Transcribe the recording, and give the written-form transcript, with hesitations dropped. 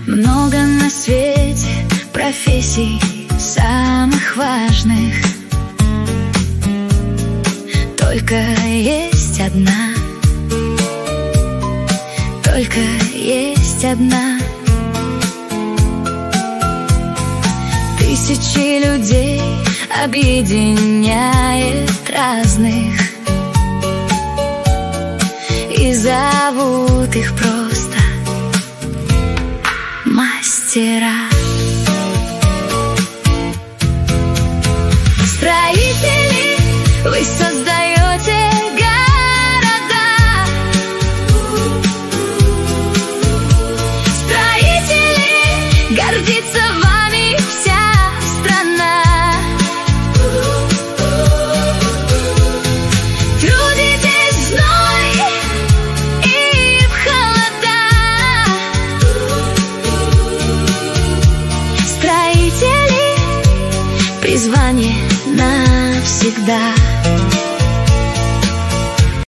Много на свете профессий самых важных, только есть одна, только есть одна. Тысячи людей объединяет разных, и зовут их просто мастера. Строители, вы создаете города. Строители, гордится вами вся страна. Трудитесь в зной и в холода. Строители, призвание навсегда.